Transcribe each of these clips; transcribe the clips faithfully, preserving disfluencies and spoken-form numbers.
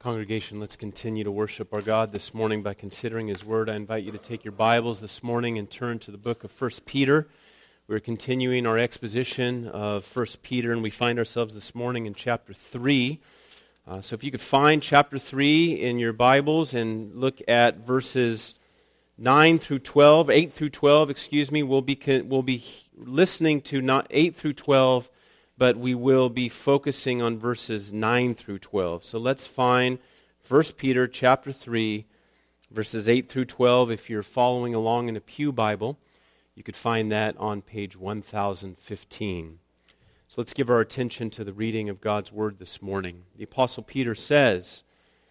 Congregation, let's continue to worship our God this morning by considering His Word. I invite you to take your Bibles this morning and turn to the book of First Peter. We're continuing our exposition of First Peter, and we find ourselves this morning in chapter three. Uh, so if you could find chapter three in your Bibles and look at verses nine through twelve, eight through twelve, excuse me, we'll be, we'll be listening to not eight through twelve, but we will be focusing on verses nine through twelve. So let's find First Peter chapter three, verses eight through twelve. If you're following along in a pew Bible, you could find that on page one thousand fifteen. So let's give our attention to the reading of God's Word this morning. The Apostle Peter says,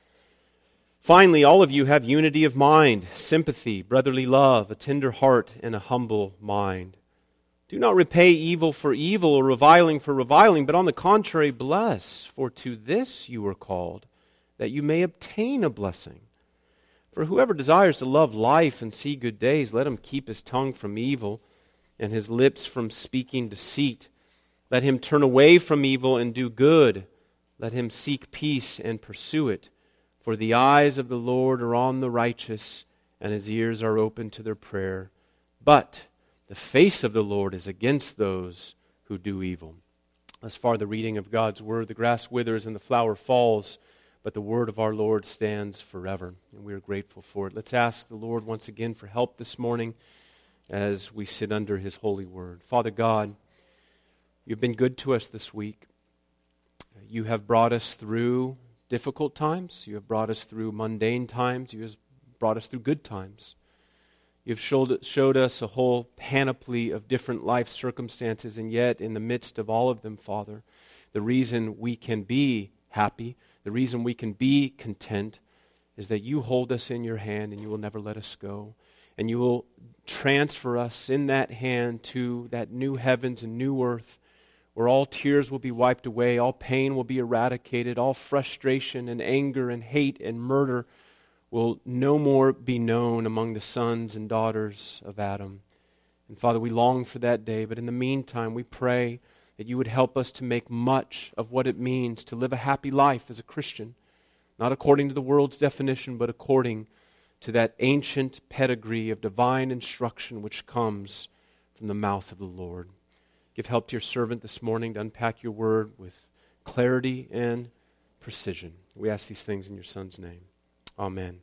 "Finally, all of you have unity of mind, sympathy, brotherly love, a tender heart, and a humble mind. Do not repay evil for evil or reviling for reviling, but on the contrary, bless, for to this you were called, that you may obtain a blessing. For whoever desires to love life and see good days, let him keep his tongue from evil and his lips from speaking deceit. Let him turn away from evil and do good. Let him seek peace and pursue it. For the eyes of the Lord are on the righteous, and His ears are open to their prayer. But the face of the Lord is against those who do evil." Thus far the reading of God's Word. The grass withers and the flower falls, but the Word of our Lord stands forever, and we are grateful for it. Let's ask the Lord once again for help this morning as we sit under His holy Word. Father God, You've been good to us this week. You have brought us through difficult times. You have brought us through mundane times. You have brought us through good times. You've showed, showed us a whole panoply of different life circumstances, and yet in the midst of all of them, Father, the reason we can be happy, the reason we can be content, is that You hold us in Your hand and You will never let us go. And You will transfer us in that hand to that new heavens and new earth, where all tears will be wiped away, all pain will be eradicated, all frustration and anger and hate and murder will no more be known among the sons and daughters of Adam. And Father, we long for that day, but in the meantime, we pray that You would help us to make much of what it means to live a happy life as a Christian, not according to the world's definition, but according to that ancient pedigree of divine instruction which comes from the mouth of the Lord. Give help to Your servant this morning to unpack Your Word with clarity and precision. We ask these things in Your Son's name. Amen.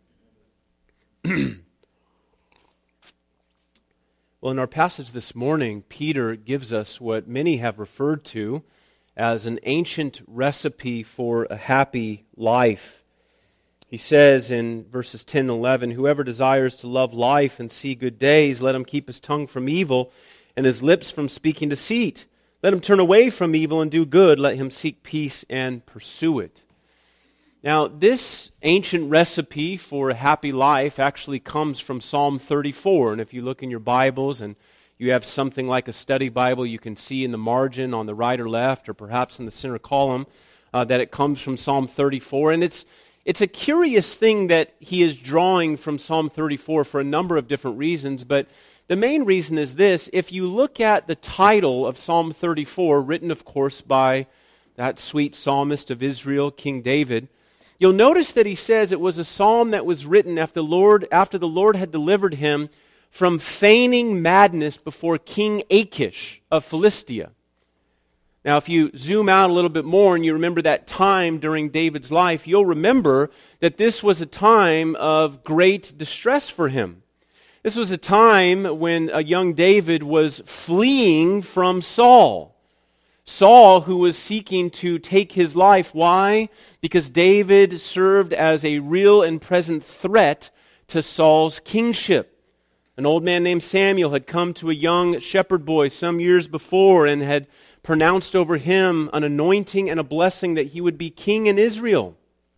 Well, in our passage this morning, Peter gives us what many have referred to as an ancient recipe for a happy life. He says in verses ten and eleven, "Whoever desires to love life and see good days, let him keep his tongue from evil and his lips from speaking deceit. Let him turn away from evil and do good. Let him seek peace and pursue it." Now, this ancient recipe for a happy life actually comes from Psalm thirty-four. And if you look in your Bibles and you have something like a study Bible, you can see in the margin on the right or left, or perhaps in the center column, uh, that it comes from Psalm thirty-four. And it's it's a curious thing that he is drawing from Psalm thirty-four for a number of different reasons. But the main reason is this: if you look at the title of Psalm thirty-four, written, of course, by that sweet psalmist of Israel, King David, you'll notice that he says it was a psalm that was written after the Lord, after the Lord had delivered him from feigning madness before King Achish of Philistia. Now, if you zoom out a little bit more and you remember that time during David's life, you'll remember that this was a time of great distress for him. This was a time when a young David was fleeing from Saul. Saul, who was seeking to take his life. Why? Because David served as a real and present threat to Saul's kingship. An old man named Samuel had come to a young shepherd boy some years before and had pronounced over him an anointing and a blessing that he would be king in Israel.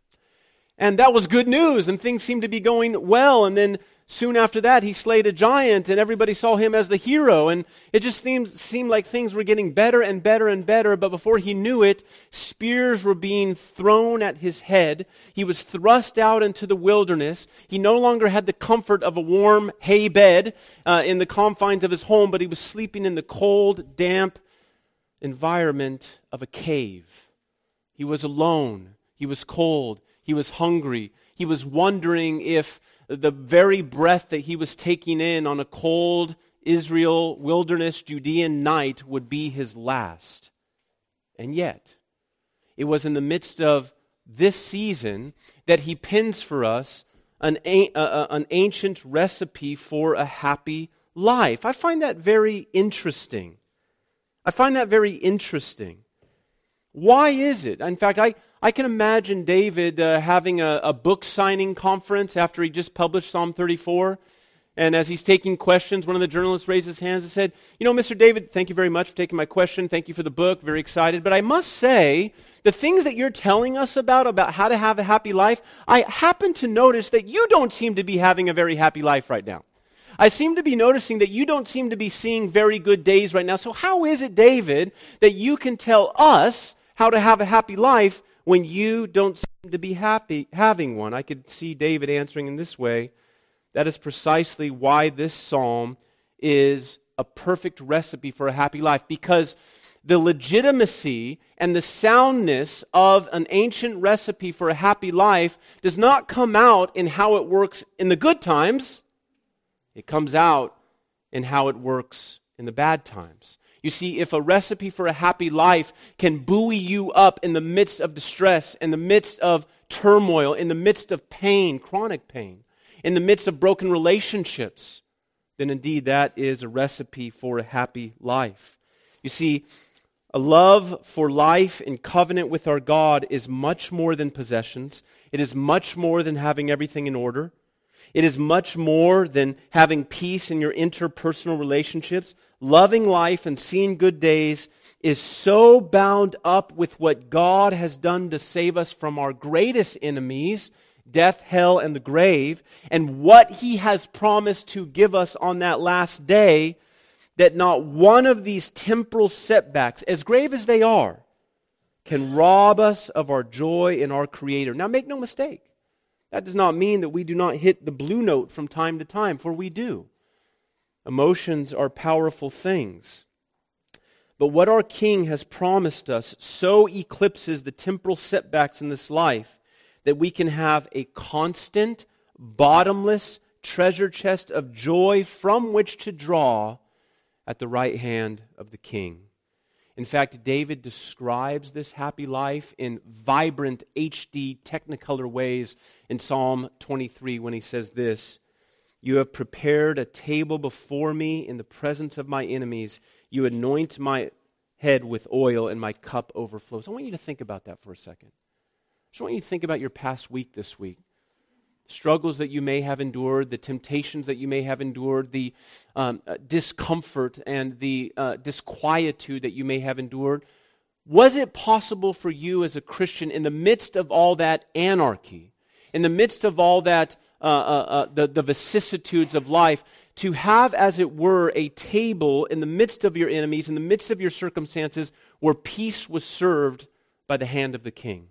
And that was good news, and things seemed to be going well. And then soon after that, he slayed a giant, and everybody saw him as the hero. And it just seemed, seemed like things were getting better and better and better. But before he knew it, spears were being thrown at his head. He was thrust out into the wilderness. He no longer had the comfort of a warm hay bed uh, in the confines of his home, but he was sleeping in the cold, damp environment of a cave. He was alone. He was cold. He was hungry. He was wondering if the very breath that he was taking in on a cold Israel wilderness Judean night would be his last. And yet, it was in the midst of this season that he pens for us an, a, a, an ancient recipe for a happy life. I find that very interesting. I find that very interesting. Why is it? In fact, I, I can imagine David uh, having a, a book signing conference after he just published Psalm thirty-four. And as he's taking questions, one of the journalists raised his hands and said, you know, Mister David, thank you very much for taking my question. Thank you for the book. Very excited. But I must say, the things that you're telling us about, about how to have a happy life, I happen to notice that you don't seem to be having a very happy life right now. I seem to be noticing that you don't seem to be seeing very good days right now. So how is it, David, that you can tell us how to have a happy life when you don't seem to be happy having one? I could see David answering in this way. That is precisely why this psalm is a perfect recipe for a happy life, because the legitimacy and the soundness of an ancient recipe for a happy life does not come out in how it works in the good times. It comes out in how it works in the bad times. You see, if a recipe for a happy life can buoy you up in the midst of distress, in the midst of turmoil, in the midst of pain, chronic pain, in the midst of broken relationships, then indeed that is a recipe for a happy life. You see, a love for life in covenant with our God is much more than possessions. It is much more than having everything in order. It is much more than having peace in your interpersonal relationships. Loving life and seeing good days is so bound up with what God has done to save us from our greatest enemies, death, hell, and the grave, and what He has promised to give us on that last day, that not one of these temporal setbacks, as grave as they are, can rob us of our joy in our Creator. Now make no mistake, that does not mean that we do not hit the blue note from time to time, for we do. Emotions are powerful things. But what our King has promised us so eclipses the temporal setbacks in this life that we can have a constant, bottomless treasure chest of joy from which to draw at the right hand of the King. In fact, David describes this happy life in vibrant H D Technicolor ways in Psalm twenty-three when he says this, "You have prepared a table before me in the presence of my enemies. You anoint my head with oil and my cup overflows." I want you to think about that for a second. I just want you to think about your past week this week. Struggles that you may have endured, the temptations that you may have endured, the um, uh, discomfort and the uh, disquietude that you may have endured. Was it possible for you as a Christian, in the midst of all that anarchy, in the midst of all that, uh, uh, uh, the, the vicissitudes of life, to have, as it were, a table in the midst of your enemies, in the midst of your circumstances, where peace was served by the hand of the King?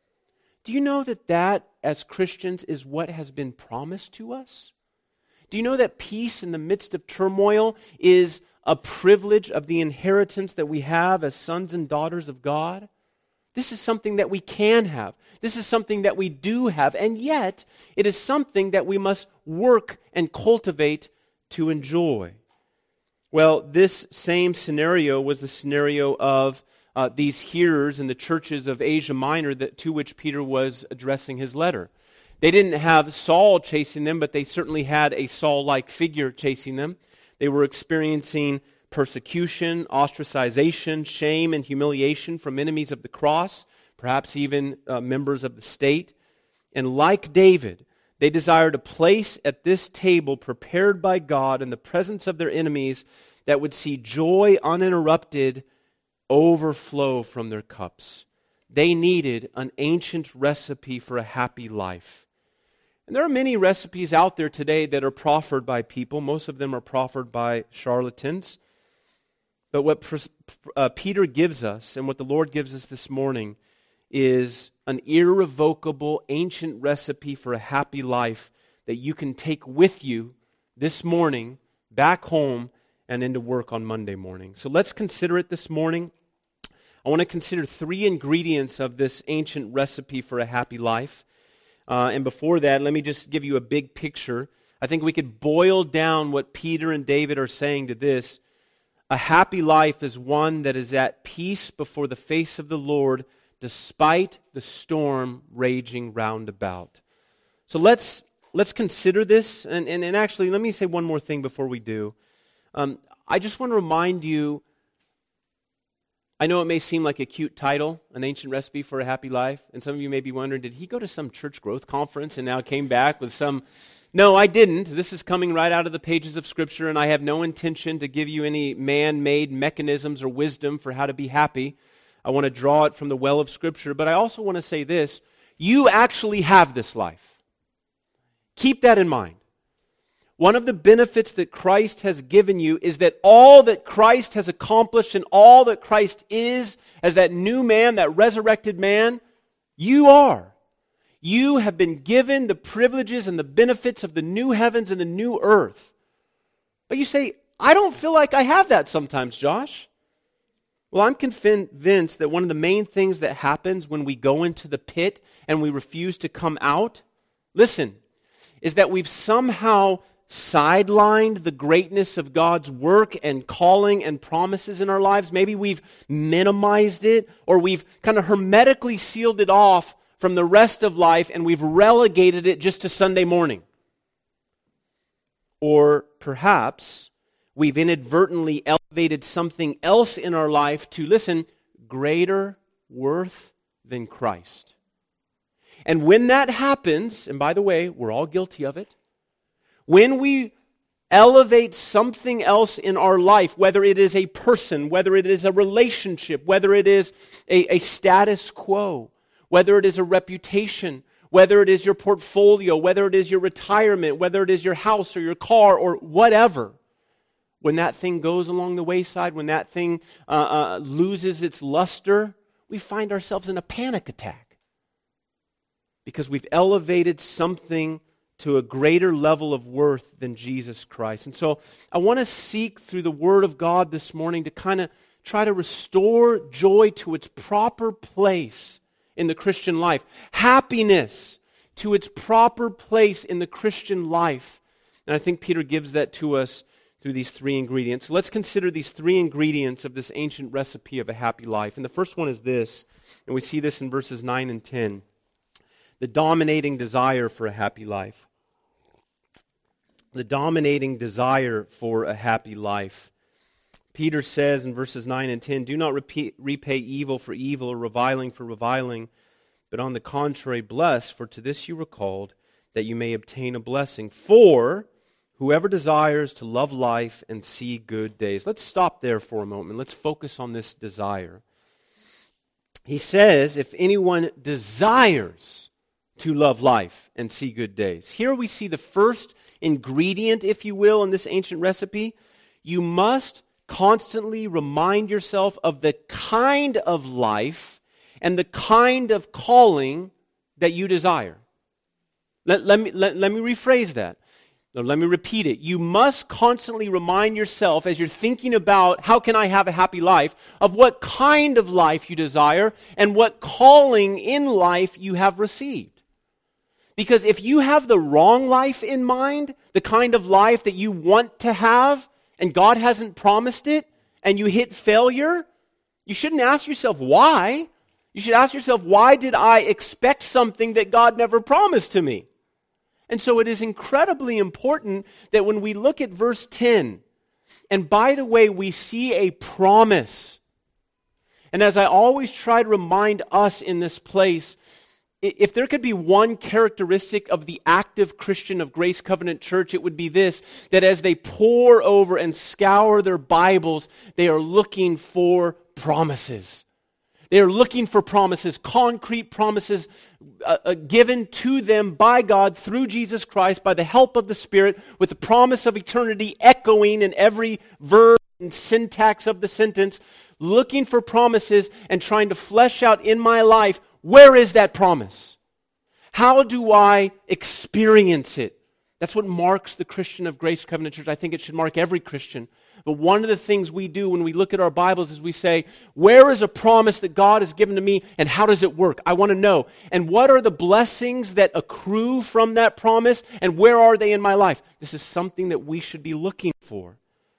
Do you know that that, as Christians, is what has been promised to us? Do you know that peace in the midst of turmoil is a privilege of the inheritance that we have as sons and daughters of God? This is something that we can have. This is something that we do have. And yet, it is something that we must work and cultivate to enjoy. Well, this same scenario was the scenario of Uh, these hearers in the churches of Asia Minor that, to which Peter was addressing his letter. They didn't have Saul chasing them, but they certainly had a Saul-like figure chasing them. They were experiencing persecution, ostracization, shame, and humiliation from enemies of the cross, perhaps even uh, members of the state. And like David, they desired a place at this table prepared by God in the presence of their enemies that would see joy uninterrupted overflow from their cups. They needed an ancient recipe for a happy life. And there are many recipes out there today that are proffered by people. Most of them are proffered by charlatans. But what uh, Peter gives us, and what the Lord gives us this morning, is an irrevocable ancient recipe for a happy life that you can take with you this morning back home and into work on Monday morning. So let's consider it this morning. I want to consider three ingredients of this ancient recipe for a happy life. Uh, and before that, let me just give you a big picture. I think we could boil down what Peter and David are saying to this. A happy life is one that is at peace before the face of the Lord, despite the storm raging round about. So let's let's consider this. And, and, and actually, let me say one more thing before we do. Um, I just want to remind you, I know it may seem like a cute title, An Ancient Recipe for a Happy Life, and some of you may be wondering, did he go to some church growth conference and now came back with some... No, I didn't. This is coming right out of the pages of Scripture, and I have no intention to give you any man-made mechanisms or wisdom for how to be happy. I want to draw it from the well of Scripture, but I also want to say this. You actually have this life. Keep that in mind. One of the benefits that Christ has given you is that all that Christ has accomplished and all that Christ is, as that new man, that resurrected man, you are. You have been given the privileges and the benefits of the new heavens and the new earth. But you say, I don't feel like I have that sometimes, Josh. Well, I'm convinced that one of the main things that happens when we go into the pit and we refuse to come out, listen, is that we've somehow sidelined the greatness of God's work and calling and promises in our lives. Maybe we've minimized it, or we've kind of hermetically sealed it off from the rest of life, and we've relegated it just to Sunday morning. Or perhaps we've inadvertently elevated something else in our life to, listen, greater worth than Christ. And when that happens, and by the way, we're all guilty of it, when we elevate something else in our life, whether it is a person, whether it is a relationship, whether it is a, a status quo, whether it is a reputation, whether it is your portfolio, whether it is your retirement, whether it is your house or your car or whatever, when that thing goes along the wayside, when that thing uh, uh, loses its luster, we find ourselves in a panic attack because we've elevated something to a greater level of worth than Jesus Christ. And so I want to seek through the Word of God this morning to kind of try to restore joy to its proper place in the Christian life. Happiness to its proper place in the Christian life. And I think Peter gives that to us through these three ingredients. So let's consider these three ingredients of this ancient recipe of a happy life. And the first one is this, and we see this in verses nine and ten. The dominating desire for a happy life. The dominating desire for a happy life. Peter says in verses nine and ten, do not repeat, repay evil for evil or reviling for reviling, but on the contrary bless, for to this you were called, that you may obtain a blessing. For whoever desires to love life and see good days. Let's stop there for a moment. Let's focus on this desire. He says, if anyone desires to love life and see good days. Here we see the first ingredient, if you will, in this ancient recipe. You must constantly remind yourself of the kind of life and the kind of calling that you desire. Let, let, me, let, let me rephrase that. Let me repeat it. You must constantly remind yourself as you're thinking about how can I have a happy life, of what kind of life you desire and what calling in life you have received. Because if you have the wrong life in mind, the kind of life that you want to have, and God hasn't promised it, and you hit failure, you shouldn't ask yourself why. You should ask yourself, why did I expect something that God never promised to me? And so it is incredibly important that when we look at verse ten, and by the way, we see a promise. And as I always try to remind us in this place, if there could be one characteristic of the active Christian of Grace Covenant Church, it would be this, that as they pore over and scour their Bibles, they are looking for promises. They are looking for promises, concrete promises uh, uh, given to them by God through Jesus Christ by the help of the Spirit, with the promise of eternity echoing in every verb and syntax of the sentence, looking for promises and trying to flesh out in my life, where is that promise? How do I experience it? That's what marks the Christian of Grace Covenant Church. I think it should mark every Christian. But one of the things we do when we look at our Bibles is we say, where is a promise that God has given to me and how does it work? I want to know. And what are the blessings that accrue from that promise and where are they in my life? This is something that we should be looking for.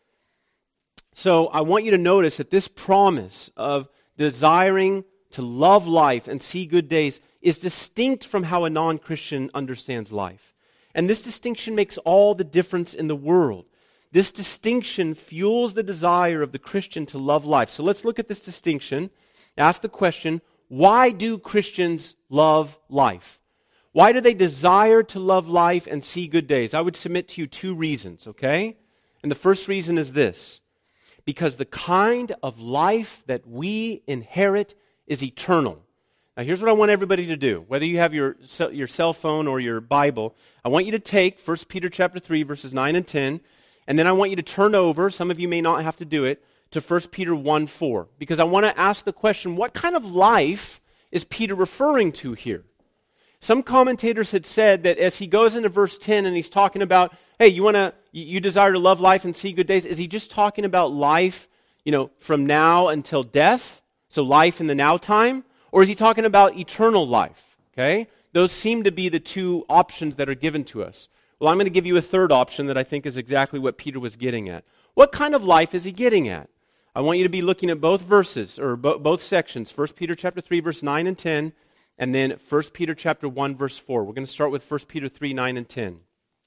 So I want you to notice that this promise of desiring to love life and see good days is distinct from how a non-Christian understands life. And this distinction makes all the difference in the world. This distinction fuels the desire of the Christian to love life. So let's look at this distinction. Ask the question, why do Christians love life? Why do they desire to love life and see good days? I would submit to you two reasons, okay? And the first reason is this. Because the kind of life that we inherit is eternal. Now, here's what I want everybody to do. Whether you have your, your cell phone or your Bible, I want you to take First Peter chapter three, verses nine and ten, and then I want you to turn over, some of you may not have to do it, to First Peter one four. Because I want to ask the question, what kind of life is Peter referring to here? Some commentators had said that as he goes into verse ten and he's talking about, hey, you want to, you desire to love life and see good days, is he just talking about life, you know, from now until death? So life in the now time? Or is he talking about eternal life? Okay? Those seem to be the two options that are given to us. Well, I'm going to give you a third option that I think is exactly what Peter was getting at. What kind of life is he getting at? I want you to be looking at both verses, or bo- both sections, First Peter chapter three, verse nine and ten, and then First Peter chapter one, verse four. We're going to start with First Peter three, nine and ten.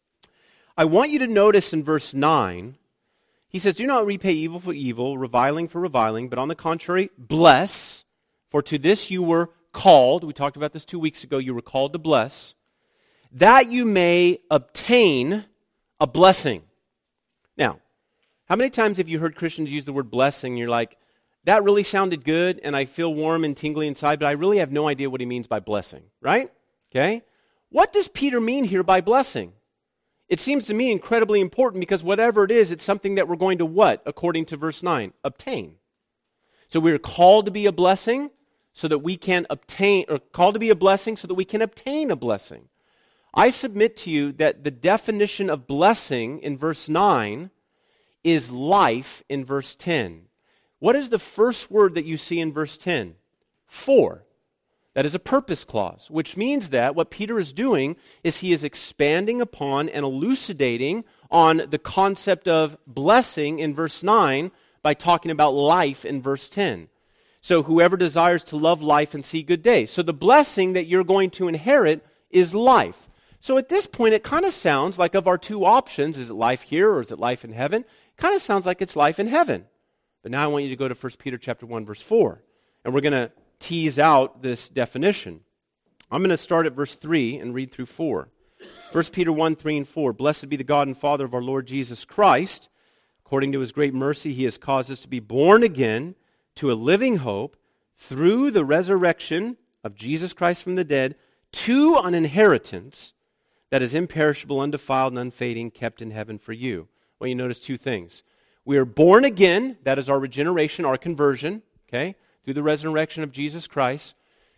I want you to notice in verse nine, he says, do not repay evil for evil, reviling for reviling, but on the contrary, bless. For to this you were called, we talked about this two weeks ago, you were called to bless, that you may obtain a blessing. Now, how many times have you heard Christians use the word blessing and you're like, that really sounded good and I feel warm and tingly inside, but I really have no idea what he means by blessing, right? Okay? What does Peter mean here by blessing? It seems to me incredibly important because whatever it is, it's something that we're going to what, according to verse nine? Obtain. So we're called to be a blessing, so that we can obtain, or called to be a blessing so that we can obtain a blessing. I submit to you that the definition of blessing in verse nine is life in verse ten. What is the first word that you see in verse ten? For. That is a purpose clause, which means that what Peter is doing is he is expanding upon and elucidating on the concept of blessing in verse nine by talking about life in verse ten. So whoever desires to love life and see good days. So the blessing that you're going to inherit is life. So at this point, it kind of sounds like of our two options, is it life here or is it life in heaven? It kind of sounds like it's life in heaven. But now I want you to go to First Peter chapter one, verse four. And we're going to tease out this definition. I'm going to start at verse three and read through four. First Peter one, three and four. Blessed be the God and Father of our Lord Jesus Christ. According to his great mercy, he has caused us to be born again to a living hope through the resurrection of Jesus Christ from the dead, to an inheritance that is imperishable, undefiled, and unfading, kept in heaven for you. Well, you notice two things. We are born again, that is our regeneration, our conversion, okay, through the resurrection of Jesus Christ,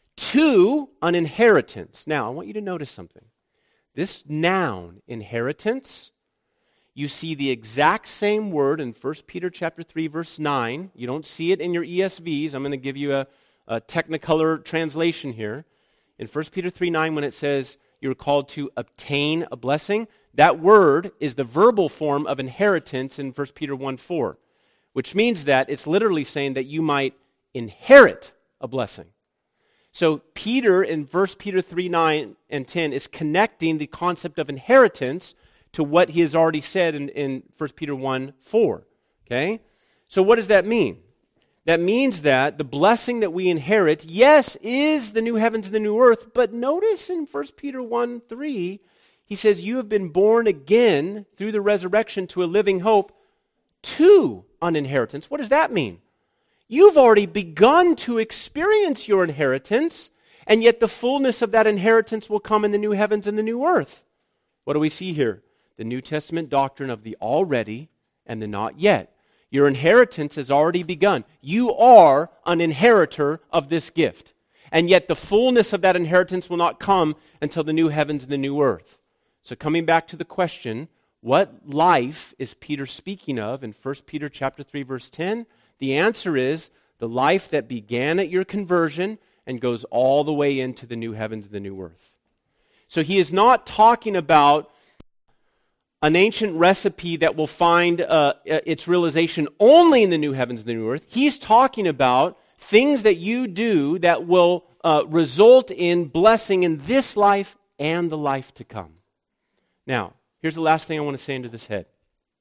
to an inheritance. Now, I want you to notice something. This noun, inheritance, you see the exact same word in First Peter chapter three, verse nine. You don't see it in your E S Vs. I'm going to give you a, a Technicolor translation here. In First Peter three, nine, when it says you're called to obtain a blessing, that word is the verbal form of inheritance in First Peter one, four, which means that it's literally saying that you might inherit a blessing. So Peter in First Peter three, nine and ten is connecting the concept of inheritance to what he has already said in, in First Peter one, four. Okay? So what does that mean? That means that the blessing that we inherit, yes, is the new heavens and the new earth, but notice in First Peter one, three, he says, you have been born again through the resurrection to a living hope to an inheritance. What does that mean? You've already begun to experience your inheritance, and yet the fullness of that inheritance will come in the new heavens and the new earth. What do we see here? The New Testament doctrine of the already and the not yet. Your inheritance has already begun. You are an inheritor of this gift. And yet the fullness of that inheritance will not come until the new heavens and the new earth. So coming back to the question, what life is Peter speaking of in First Peter chapter three, verse ten? The answer is the life that began at your conversion and goes all the way into the new heavens and the new earth. So he is not talking about an ancient recipe that will find uh, its realization only in the new heavens and the new earth. He's talking about things that you do that will uh, result in blessing in this life and the life to come. Now, here's the last thing I want to say into this head.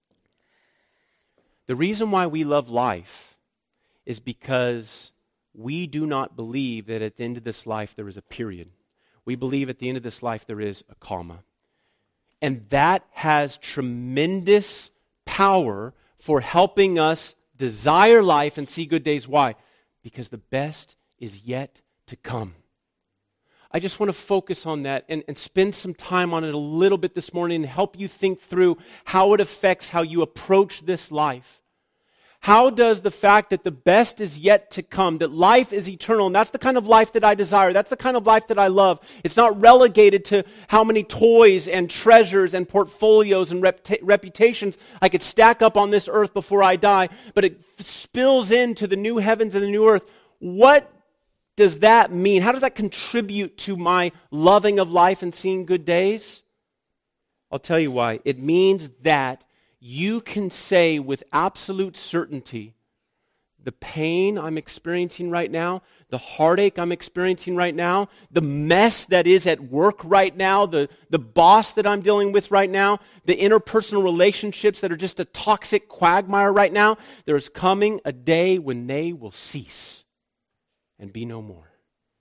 The reason why we love life is because we do not believe that at the end of this life there is a period. We believe at the end of this life there is a comma. And that has tremendous power for helping us desire life and see good days. Why? Because the best is yet to come. I just want to focus on that and, and spend some time on it a little bit this morning and help you think through how it affects how you approach this life. How does the fact that the best is yet to come, that life is eternal, and that's the kind of life that I desire, that's the kind of life that I love. It's not relegated to how many toys and treasures and portfolios and reputa- reputations I could stack up on this earth before I die, but it spills into the new heavens and the new earth. What does that mean? How does that contribute to my loving of life and seeing good days? I'll tell you why. It means that you can say with absolute certainty, the pain I'm experiencing right now, the heartache I'm experiencing right now, the mess that is at work right now, the, the boss that I'm dealing with right now, the interpersonal relationships that are just a toxic quagmire right now, there's coming a day when they will cease and be no more.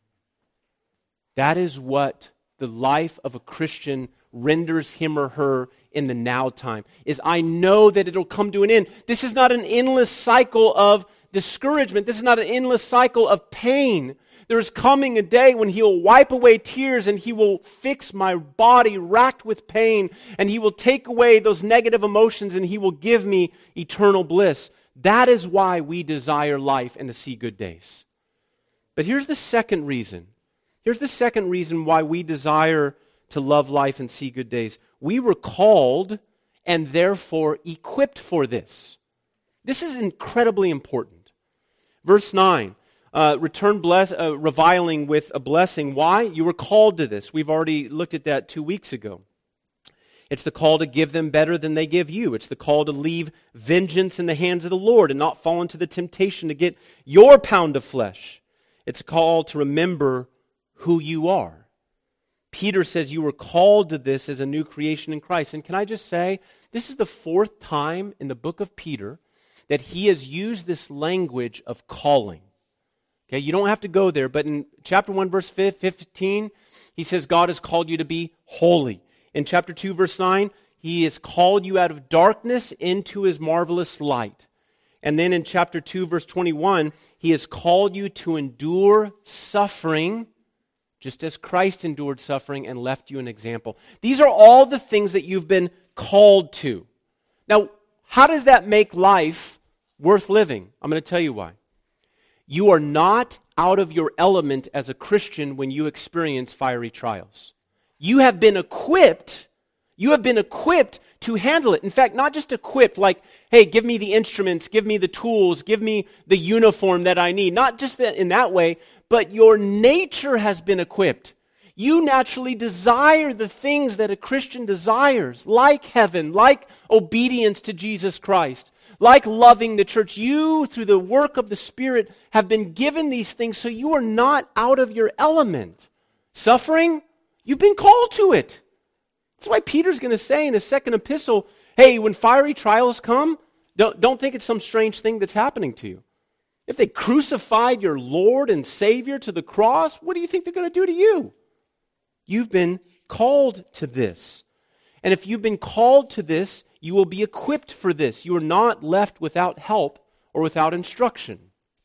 That is what the life of a Christian renders him or her in the now time, is I know that it'll come to an end. This is not an endless cycle of discouragement. This is not an endless cycle of pain. There is coming a day when he will wipe away tears and he will fix my body racked with pain and he will take away those negative emotions and he will give me eternal bliss. That is why we desire life and to see good days. But here's the second reason. Here's the second reason why we desire to love life and see good days. We were called and therefore equipped for this. This is incredibly important. Verse nine, uh, return bless, uh, reviling with a blessing. Why? You were called to this. We've already looked at that two weeks ago. It's the call to give them better than they give you. It's the call to leave vengeance in the hands of the Lord and not fall into the temptation to get your pound of flesh. It's a call to remember who you are. Peter says you were called to this as a new creation in Christ. And can I just say, this is the fourth time in the book of Peter that he has used this language of calling. Okay, you don't have to go there, but in chapter one, verse fifteen, he says God has called you to be holy. In chapter two, verse nine, he has called you out of darkness into his marvelous light. And then in chapter two, verse twenty-one, he has called you to endure suffering just as Christ endured suffering and left you an example. These are all the things that you've been called to. Now, how does that make life worth living? I'm going to tell you why. You are not out of your element as a Christian when you experience fiery trials. You have been equipped, you have been equipped to handle it. In fact, not just equipped like, hey, give me the instruments, give me the tools, give me the uniform that I need. Not just that in that way, but your nature has been equipped. You naturally desire the things that a Christian desires, like heaven, like obedience to Jesus Christ, like loving the church. You, through the work of the Spirit, have been given these things, so you are not out of your element. Suffering, you've been called to it. That's why Peter's going to say in his second epistle, hey, when fiery trials come, don't, don't think it's some strange thing that's happening to you. If they crucified your Lord and Savior to the cross, what do you think they're going to do to you? You've been called to this. And if you've been called to this, you will be equipped for this. You are not left without help or without instruction.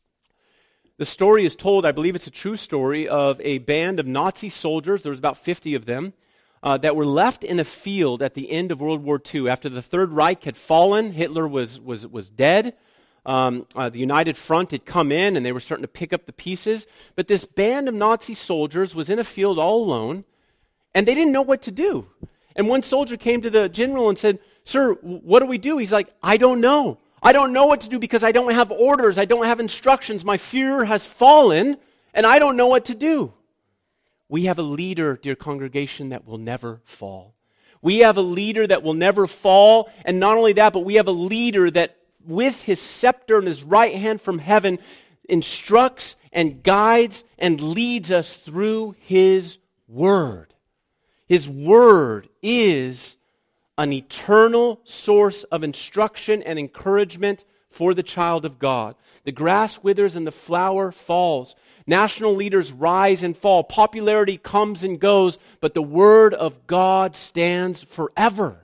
The story is told, I believe it's a true story, of a band of Nazi soldiers. There was about fifty of them. Uh, that were left in a field at the end of World War Two. After the Third Reich had fallen, Hitler was was was dead. Um, uh, the United Front had come in, and they were starting to pick up the pieces. But this band of Nazi soldiers was in a field all alone, and they didn't know what to do. And one soldier came to the general and said, "Sir, what do we do?" He's like, "I don't know. I don't know what to do because I don't have orders. I don't have instructions. My fear has fallen, and I don't know what to do." We have a leader, dear congregation, that will never fall. We have a leader that will never fall, and not only that, but we have a leader that with his scepter and his right hand from heaven instructs and guides and leads us through his word. His word is an eternal source of instruction and encouragement for the child of God. The grass withers and the flower falls. National leaders rise and fall. Popularity comes and goes, but the word of God stands forever.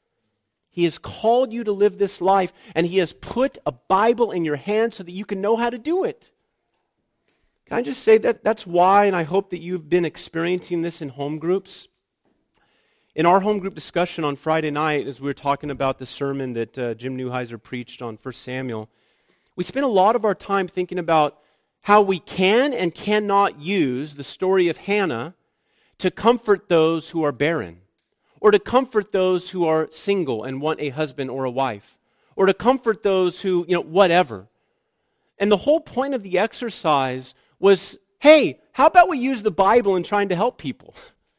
He has called you to live this life, and he has put a Bible in your hand so that you can know how to do it. Can I just say that that's why, and I hope that you've been experiencing this in home groups. In our home group discussion on Friday night, as we were talking about the sermon that uh, Jim Neuheiser preached on First Samuel, we spent a lot of our time thinking about how we can and cannot use the story of Hannah to comfort those who are barren, or to comfort those who are single and want a husband or a wife, or to comfort those who, you know, whatever. And the whole point of the exercise was, hey, how about we use the Bible in trying to help people?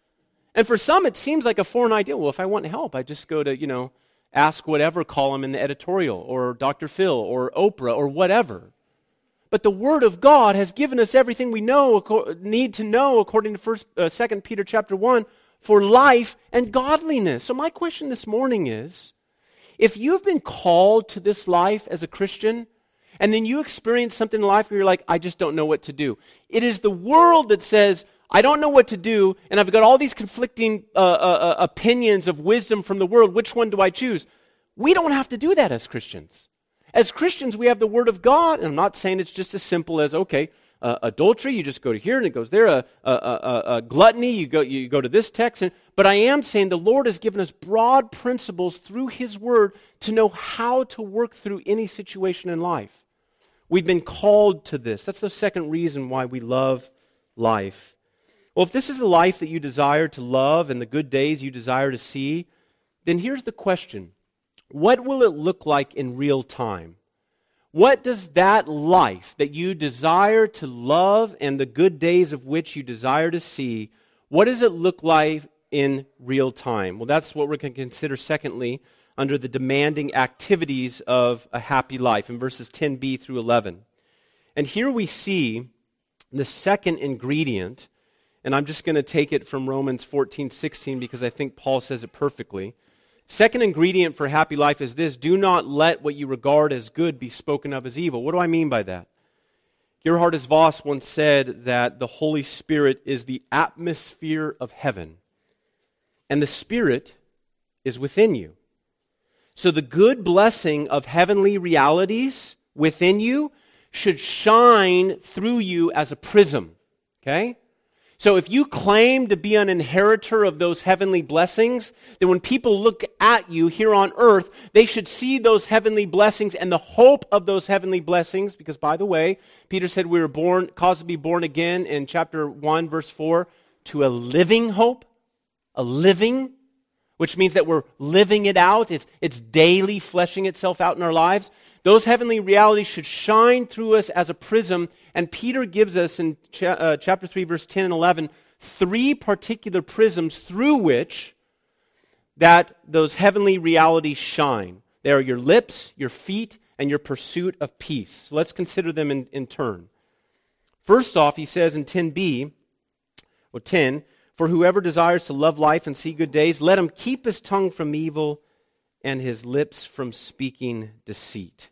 And for some, it seems like a foreign idea. Well, if I want help, I just go to, you know, Ask Whatever column in the editorial, or Doctor Phil, or Oprah, or whatever. But the Word of God has given us everything we know, need to know, according to First, uh, Second Peter chapter one, for life and godliness. So my question this morning is, if you've been called to this life as a Christian, and then you experience something in life where you're like, I just don't know what to do. It is the world that says, I don't know what to do, and I've got all these conflicting uh, uh, opinions of wisdom from the world. Which one do I choose? We don't have to do that as Christians. As Christians, we have the Word of God, and I'm not saying it's just as simple as, okay, uh, adultery, you just go to here and it goes there. A uh, uh, uh, uh, gluttony, you go you go to this text. And, but I am saying the Lord has given us broad principles through His Word to know how to work through any situation in life. We've been called to this. That's the second reason why we love life. Well, if this is the life that you desire to love and the good days you desire to see, then here's the question. What will it look like in real time? What does that life that you desire to love and the good days of which you desire to see, what does it look like in real time? Well, that's what we're going to consider secondly under the demanding activities of a happy life in verses ten b through eleven. And here we see the second ingredient, and I'm just going to take it from Romans fourteen sixteen because I think Paul says it perfectly. Second ingredient for happy life is this: do not let what you regard as good be spoken of as evil. What do I mean by that? Gerhardus Voss once said that the Holy Spirit is the atmosphere of heaven, and the Spirit is within you. So the good blessing of heavenly realities within you should shine through you as a prism, okay? So if you claim to be an inheritor of those heavenly blessings, then when people look at you here on earth, they should see those heavenly blessings and the hope of those heavenly blessings, because by the way, Peter said we were born, caused to be born again in chapter one, verse four, to a living hope, a living, which means that we're living it out. It's, it's daily fleshing itself out in our lives. Those heavenly realities should shine through us as a prism. And Peter gives us in cha- uh, chapter three, verse ten and eleven, three particular prisms through which that those heavenly realities shine. They are your lips, your feet, and your pursuit of peace. So let's consider them in, in turn. First off, he says in ten b, or ten, for whoever desires to love life and see good days, let him keep his tongue from evil and his lips from speaking deceit.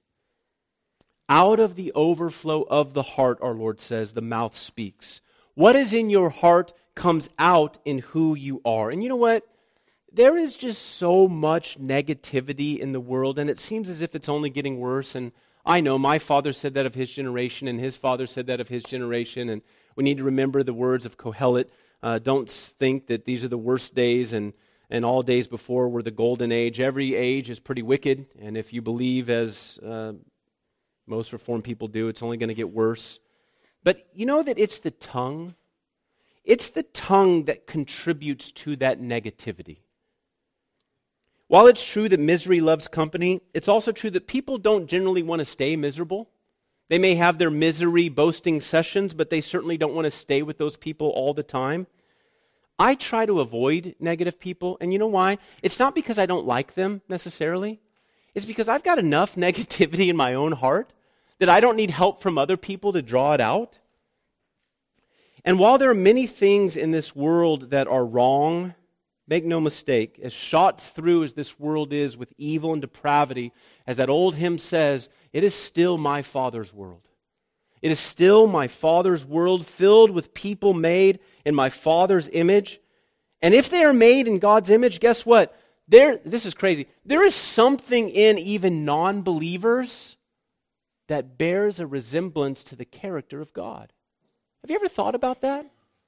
Out of the overflow of the heart, our Lord says, the mouth speaks. What is in your heart comes out in who you are. And you know what? There is just so much negativity in the world, and it seems as if it's only getting worse. And I know my father said that of his generation, and his father said that of his generation. And we need to remember the words of Kohelet. Uh, don't think that these are the worst days and, and all days before were the golden age. Every age is pretty wicked, and if you believe as uh, most Reformed people do, it's only going to get worse. But you know that it's the tongue? It's the tongue that contributes to that negativity. While it's true that misery loves company, it's also true that people don't generally want to stay miserable. They may have their misery boasting sessions, but they certainly don't want to stay with those people all the time. I try to avoid negative people, and you know why? It's not because I don't like them necessarily. It's because I've got enough negativity in my own heart that I don't need help from other people to draw it out. And while there are many things in this world that are wrong, make no mistake, as shot through as this world is with evil and depravity, as that old hymn says, it is still my Father's world. It is still my Father's world, filled with people made in my Father's image. And if they are made in God's image, guess what? There, this is crazy. There is something in even non-believers that bears a resemblance to the character of God. Have you ever thought about that?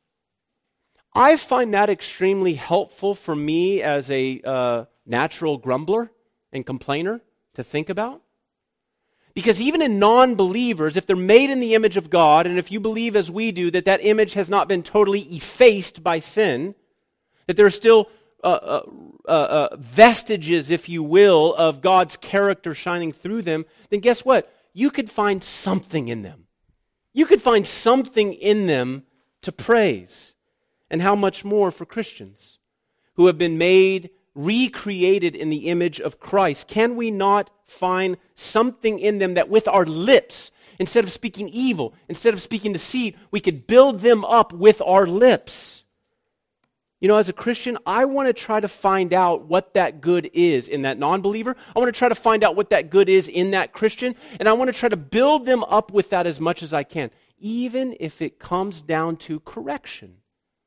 I find that extremely helpful for me as a uh, natural grumbler and complainer to think about. Because even in non-believers, if they're made in the image of God, and if you believe as we do that that image has not been totally effaced by sin, that there are still uh, uh, uh, uh, vestiges, if you will, of God's character shining through them, then guess what? You could find something in them. You could find something in them to praise. And how much more for Christians who have been made, recreated in the image of Christ? Can we not find something in them that with our lips, instead of speaking evil, instead of speaking deceit, we could build them up with our lips? You know, as a Christian, I want to try to find out what that good is in that non-believer. I want to try to find out what that good is in that Christian, and I want to try to build them up with that as much as I can, even if it comes down to correction.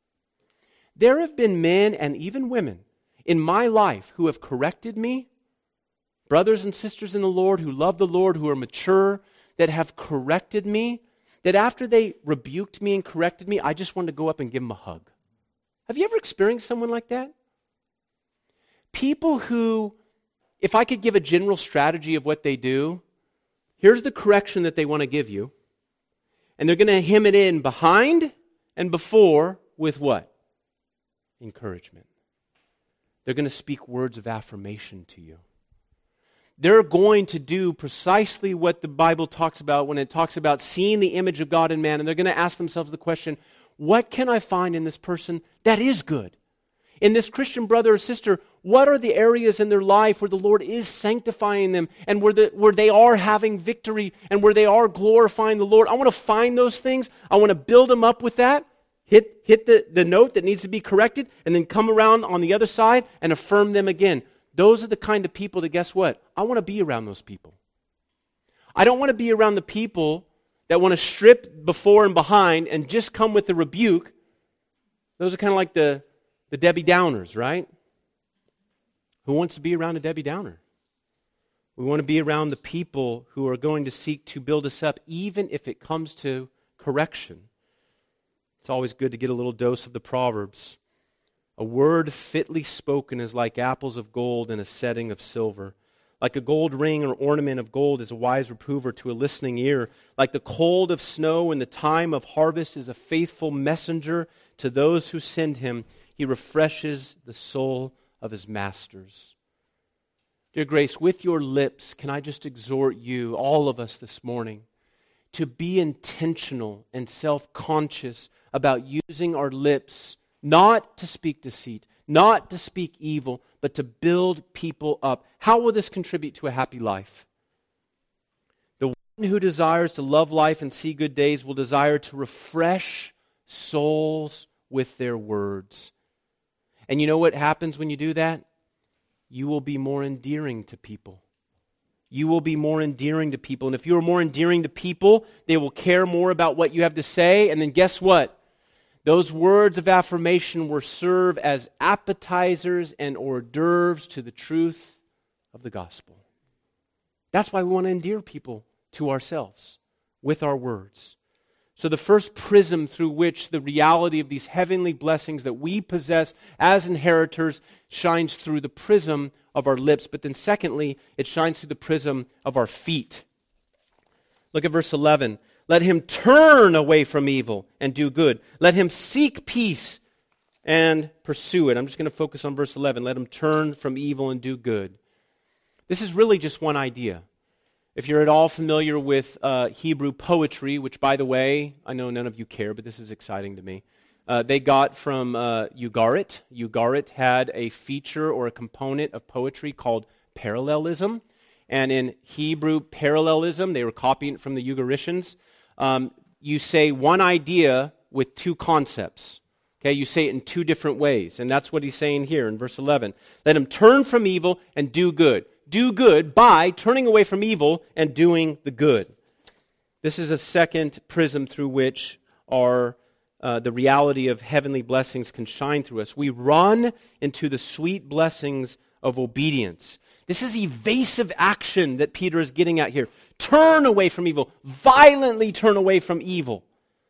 There have been men and even women in my life who have corrected me, brothers and sisters in the Lord who love the Lord, who are mature, that have corrected me, that after they rebuked me and corrected me, I just wanted to go up and give them a hug. Have you ever experienced someone like that? People who, if I could give a general strategy of what they do, here's the correction that they want to give you, and they're going to hem it in behind and before with what? Encouragement. They're going to speak words of affirmation to you. They're going to do precisely what the Bible talks about when it talks about seeing the image of God in man, and they're going to ask themselves the question, what can I find in this person that is good? In this Christian brother or sister, what are the areas in their life where the Lord is sanctifying them and where, the, where they are having victory and where they are glorifying the Lord? I want to find those things. I want to build them up with that. Hit, hit the, the note that needs to be corrected and then come around on the other side and affirm them again. Those are the kind of people that, guess what? I want to be around those people. I don't want to be around the people that want to strip before and behind and just come with the rebuke. Those are kind of like the, the Debbie Downers, right? Who wants to be around a Debbie Downer? We want to be around the people who are going to seek to build us up, even if it comes to correction. It's always good to get a little dose of the Proverbs. A word fitly spoken is like apples of gold in a setting of silver. Like a gold ring or ornament of gold is a wise reprover to a listening ear. Like the cold of snow in the time of harvest is a faithful messenger to those who send him. He refreshes the soul of his masters. Dear Grace, with your lips, can I just exhort you, all of us this morning, to be intentional and self-conscious about using our lips not to speak deceit, not to speak evil, but to build people up. How will this contribute to a happy life? The one who desires to love life and see good days will desire to refresh souls with their words. And you know what happens when you do that? You will be more endearing to people. You will be more endearing to people. And if you are more endearing to people, they will care more about what you have to say. And then guess what? Those words of affirmation will serve as appetizers and hors d'oeuvres to the truth of the gospel. That's why we want to endear people to ourselves with our words. So the first prism through which the reality of these heavenly blessings that we possess as inheritors shines through the prism of our lips. But then secondly, it shines through the prism of our feet. Look at verse eleven. Let him turn away from evil and do good. Let him seek peace and pursue it. I'm just going to focus on verse eleven. Let him turn from evil and do good. This is really just one idea. If you're at all familiar with uh, Hebrew poetry, which, by the way, I know none of you care, but this is exciting to me. Uh, they got from uh, Ugarit. Ugarit had a feature or a component of poetry called parallelism. And in Hebrew parallelism, they were copying it from the Ugaritians. Um, you say one idea with two concepts. Okay, you say it in two different ways. And that's what he's saying here in verse eleven. Let him turn from evil and do good. Do good by turning away from evil and doing the good. This is a second prism through which our uh, the reality of heavenly blessings can shine through us. We run into the sweet blessings of obedience. This is evasive action that Peter is getting at here. Turn away from evil. Violently turn away from evil.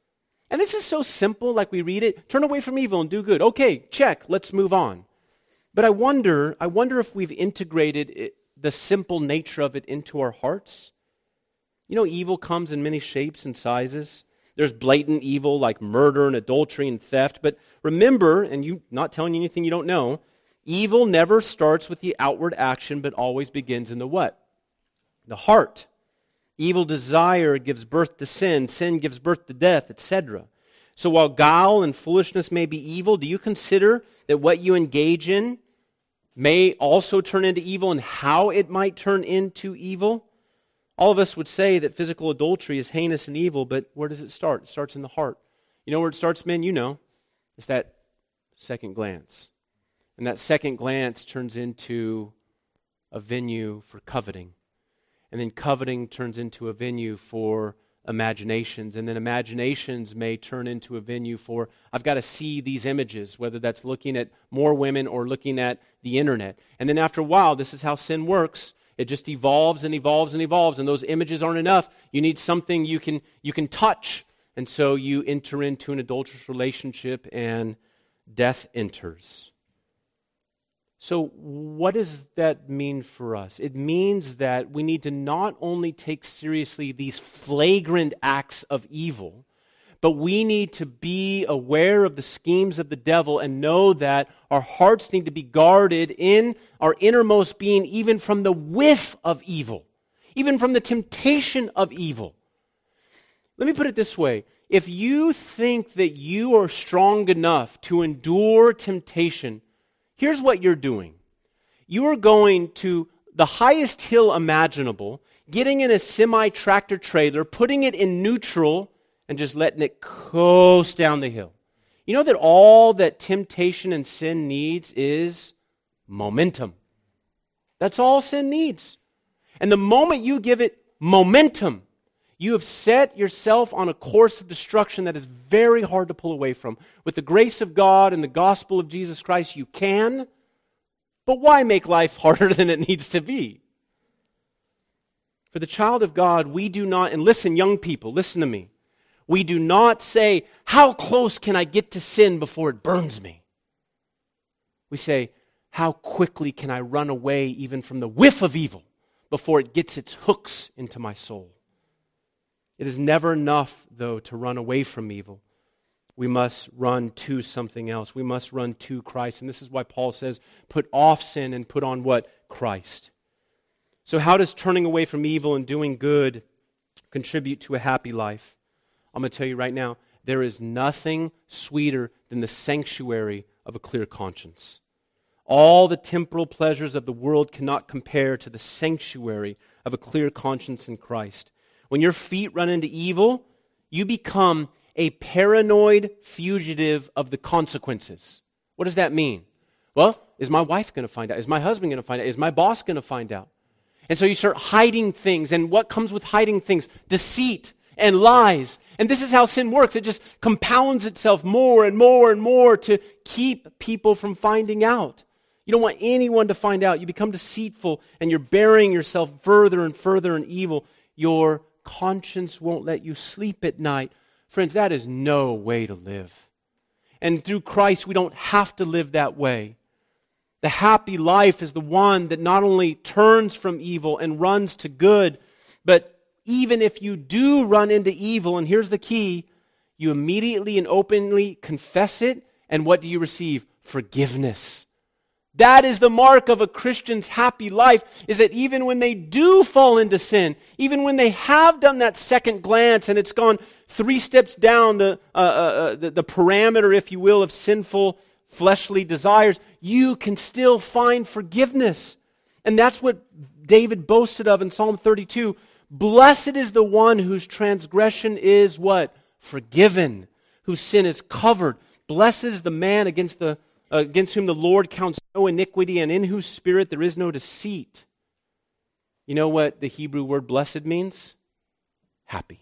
And this is so simple, like we read it. Turn away from evil and do good. Okay, check. Let's move on. But I wonder, I wonder if we've integrated it, the simple nature of it into our hearts. You know, evil comes in many shapes and sizes. There's blatant evil like murder and adultery and theft. But remember, and you not telling you anything you don't know, evil never starts with the outward action, but always begins in the what? The heart. Evil desire gives birth to sin. Sin gives birth to death, et cetera. So while guile and foolishness may be evil, do you consider that what you engage in may also turn into evil and how it might turn into evil? All of us would say that physical adultery is heinous and evil, but where does it start? It starts in the heart. You know where it starts, men? You know. It's that second glance. And that second glance turns into a venue for coveting. And then coveting turns into a venue for imaginations. And then imaginations may turn into a venue for, I've got to see these images, whether that's looking at more women or looking at the internet. And then after a while, this is how sin works. It just evolves and evolves and evolves. And those images aren't enough. You need something you can you can touch. And so you enter into an adulterous relationship and death enters. So what does that mean for us? It means that we need to not only take seriously these flagrant acts of evil, but we need to be aware of the schemes of the devil and know that our hearts need to be guarded in our innermost being, even from the whiff of evil, even from the temptation of evil. Let me put it this way. If you think that you are strong enough to endure temptation, here's what you're doing. You are going to the highest hill imaginable, getting in a semi-tractor trailer, putting it in neutral, and just letting it coast down the hill. You know that all that temptation and sin needs is momentum. That's all sin needs. And the moment you give it momentum, you have set yourself on a course of destruction that is very hard to pull away from. With the grace of God and the gospel of Jesus Christ, you can, but why make life harder than it needs to be? For the child of God, we do not, and listen, young people, listen to me. We do not say, how close can I get to sin before it burns me? We say, how quickly can I run away even from the whiff of evil before it gets its hooks into my soul? It is never enough, though, to run away from evil. We must run to something else. We must run to Christ. And this is why Paul says, put off sin and put on what? Christ. So how does turning away from evil and doing good contribute to a happy life? I'm going to tell you right now, there is nothing sweeter than the sanctuary of a clear conscience. All the temporal pleasures of the world cannot compare to the sanctuary of a clear conscience in Christ. When your feet run into evil, you become a paranoid fugitive of the consequences. What does that mean? Well, is my wife going to find out? Is my husband going to find out? Is my boss going to find out? And so you start hiding things. And what comes with hiding things? Deceit and lies. And this is how sin works. It just compounds itself more and more and more to keep people from finding out. You don't want anyone to find out. You become deceitful and you're burying yourself further and further in evil. Your conscience won't let you sleep at night. Friends, that is no way to live. And through Christ, we don't have to live that way. The happy life is the one that not only turns from evil and runs to good, but even if you do run into evil, and here's the key, you immediately and openly confess it And what do you receive? Forgiveness. That is the mark of a Christian's happy life, is that even when they do fall into sin, even when they have done that second glance and it's gone three steps down the, uh, uh, the, the parameter, if you will, of sinful fleshly desires, you can still find forgiveness. And that's what David boasted of in Psalm thirty-two. Blessed is the one whose transgression is what? Forgiven, whose sin is covered. Blessed is the man against the uh, against whom the Lord counts no iniquity, and in whose spirit there is no deceit. You know what the Hebrew word blessed means? Happy.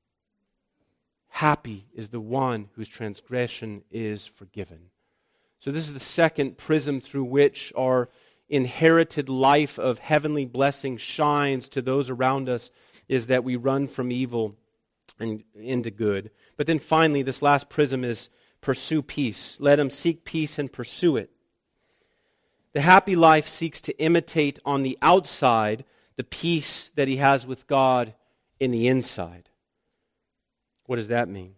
Happy is the one whose transgression is forgiven. So this is the second prism through which our inherited life of heavenly blessing shines to those around us, is that we run from evil and into good. But then finally, this last prism is pursue peace. Let him seek peace and pursue it. The happy life seeks to imitate on the outside the peace that he has with God in the inside. What does that mean?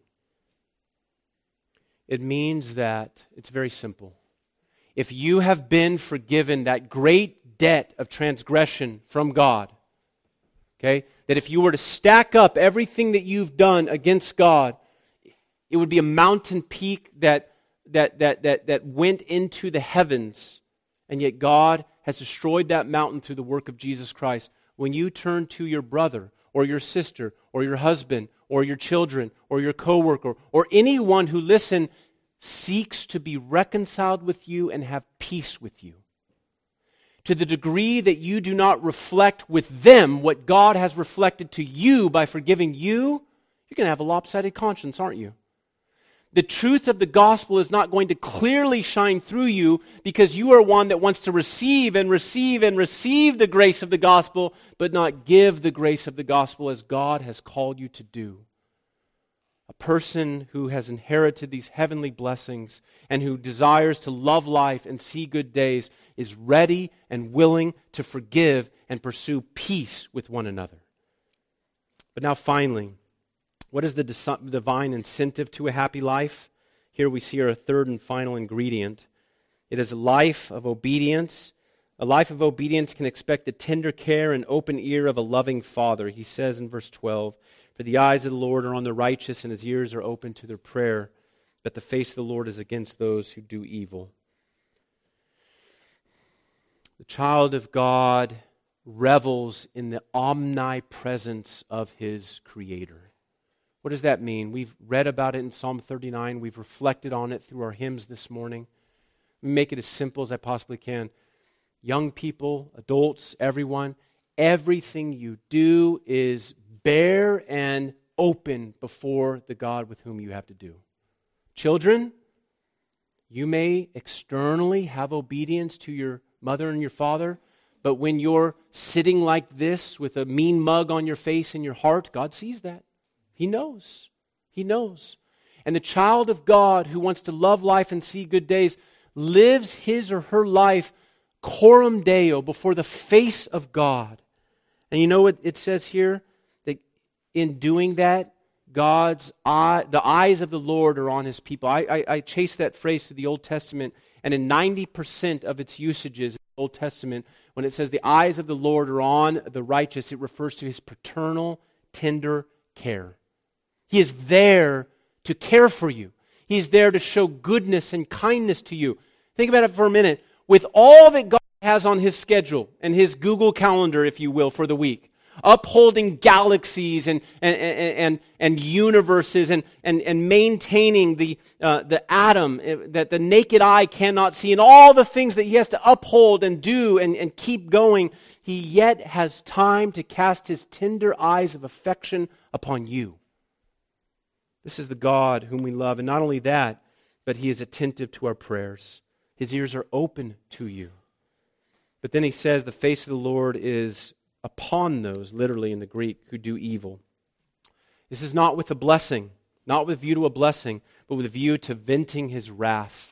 It means that it's very simple. If you have been forgiven that great debt of transgression from God, okay, that if you were to stack up everything that you've done against God, it would be a mountain peak that that that that that went into the heavens, and yet God has destroyed that mountain through the work of Jesus Christ. When you turn to your brother or your sister or your husband or your children or your coworker or anyone who, listen, seeks to be reconciled with you and have peace with you, to the degree that you do not reflect with them what God has reflected to you by forgiving you, you're going to have a lopsided conscience, aren't you? The truth of the gospel is not going to clearly shine through you because you are one that wants to receive and receive and receive the grace of the gospel, but not give the grace of the gospel as God has called you to do. A person who has inherited these heavenly blessings and who desires to love life and see good days is ready and willing to forgive and pursue peace with one another. But now finally, what is the divine incentive to a happy life? Here we see our third and final ingredient. It is a life of obedience. A life of obedience can expect the tender care and open ear of a loving Father. He says in verse twelve, "For the eyes of the Lord are on the righteous, and his ears are open to their prayer, but the face of the Lord is against those who do evil." The child of God revels in the omnipresence of his Creator. What does that mean? We've read about it in Psalm thirty-nine. We've reflected on it through our hymns this morning. Let me make it as simple as I possibly can. Young people, adults, everyone, everything you do is bare and open before the God with whom you have to do. Children, you may externally have obedience to your mother and your father, but when you're sitting like this with a mean mug on your face and your heart, God sees that. He knows. He knows. And the child of God who wants to love life and see good days lives his or her life coram Deo, before the face of God. And you know what it says here? That in doing that, God's eye, the eyes of the Lord are on his people. I, I, I chase that phrase through the Old Testament, and in ninety percent of its usages in the Old Testament, when it says the eyes of the Lord are on the righteous, it refers to his paternal, tender care. He is there to care for you. He is there to show goodness and kindness to you. Think about it for a minute. With all that God has on his schedule and his Google Calendar, if you will, for the week, upholding galaxies and and and, and universes and, and, and maintaining the uh, the atom that the naked eye cannot see, and all the things that he has to uphold and do and, and keep going, he yet has time to cast his tender eyes of affection upon you. This is the God whom we love. And not only that, but he is attentive to our prayers. His ears are open to you. But then he says the face of the Lord is upon those, literally in the Greek, who do evil. This is not with a blessing, not with view to a blessing, but with a view to venting his wrath.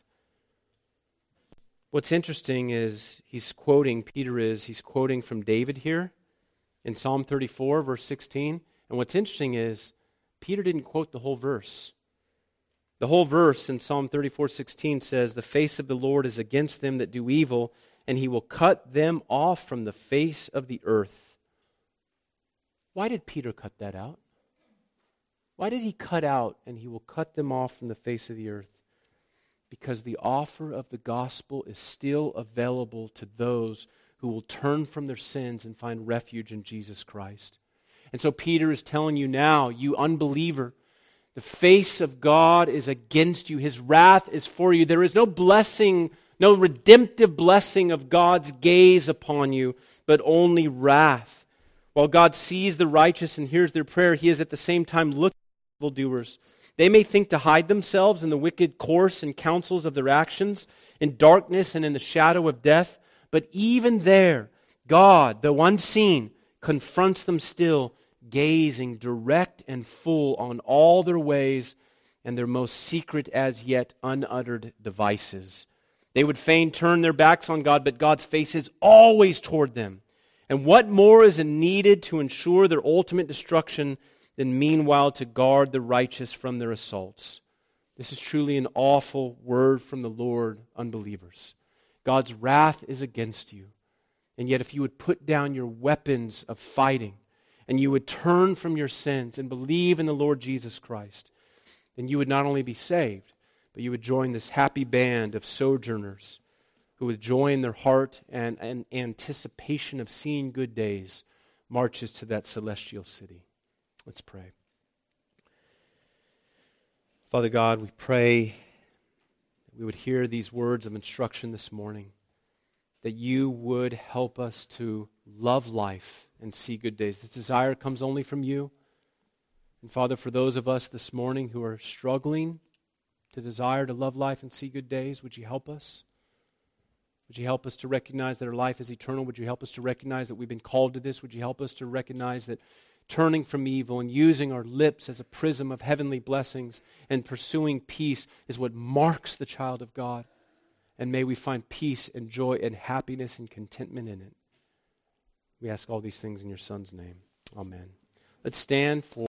What's interesting is he's quoting, Peter is, he's quoting from David here in Psalm thirty-four, verse sixteen. And what's interesting is Peter didn't quote the whole verse. The whole verse in Psalm thirty-four sixteen says, "The face of the Lord is against them that do evil, and He will cut them off from the face of the earth." Why did Peter cut that out? Why did he cut out, "and He will cut them off from the face of the earth"? Because the offer of the gospel is still available to those who will turn from their sins and find refuge in Jesus Christ. And so Peter is telling you now, you unbeliever, the face of God is against you. His wrath is for you. There is no blessing, no redemptive blessing of God's gaze upon you, but only wrath. While God sees the righteous and hears their prayer, He is at the same time looking at evildoers. They may think to hide themselves in the wicked course and counsels of their actions, in darkness and in the shadow of death, but even there, God, though unseen, confronts them still, gazing direct and full on all their ways and their most secret as yet unuttered devices. They would fain turn their backs on God, but God's face is always toward them. And what more is needed to ensure their ultimate destruction than meanwhile to guard the righteous from their assaults? This is truly an awful word from the Lord, unbelievers. God's wrath is against you. And yet if you would put down your weapons of fighting and you would turn from your sins and believe in the Lord Jesus Christ, then you would not only be saved, but you would join this happy band of sojourners who with joy in their heart and, and anticipation of seeing good days marches to that celestial city. Let's pray. Father God, we pray we would hear these words of instruction this morning, that you would help us to love life and see good days. This desire comes only from you. And Father, for those of us this morning who are struggling to desire to love life and see good days, would you help us? Would you help us to recognize that our life is eternal? Would you help us to recognize that we've been called to this? Would you help us to recognize that turning from evil and using our lips as a prism of heavenly blessings and pursuing peace is what marks the child of God? And may we find peace and joy and happiness and contentment in it. We ask all these things in your Son's name. Amen. Let's stand for